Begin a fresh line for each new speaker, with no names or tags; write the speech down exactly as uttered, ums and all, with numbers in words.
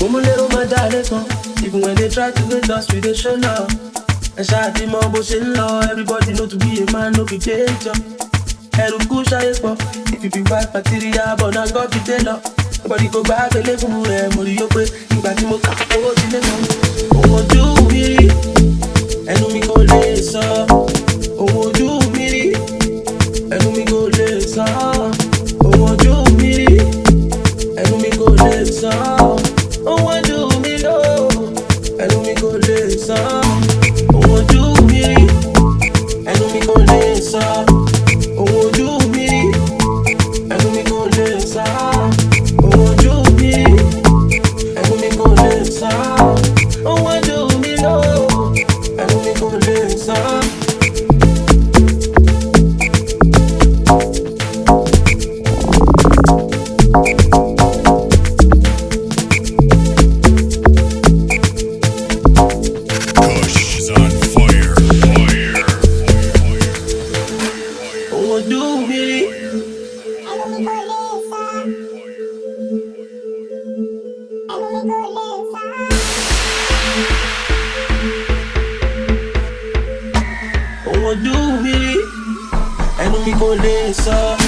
Omulero ma jale kan. Even when they try to hate us, we dey show love. And shout him on bó ṣe ń lọ. Everybody know to be a man, no be danger. Ẹrù kú ṣayé pọ̀. If you be white material, but na God be tailor. Nobody go gbá abẹ́lé fún rẹ̀. Mo rí yó pé ìgbà tí mo kà owó ti lé kan. Òun ojú mi rí, ẹnu mi kò lè sọ. Òun ojú mi rí, ẹnu mi kò lè sọ. Òun ojú mi rí, ẹnu mi kò lè sọ. Òun ojú mi lò, ẹnu mi kò lè sọ. Òun ojú mi rí, ẹnu mi kò lè sọ. Òun ojú mi rí, ẹnu mi kò lè sọ. Òun ojú mi rí, ẹnu mi kò lè sọ. Òun ojú mi lò, ẹnu mi kò lè sọ. Ẹnu mi kò lè sọ.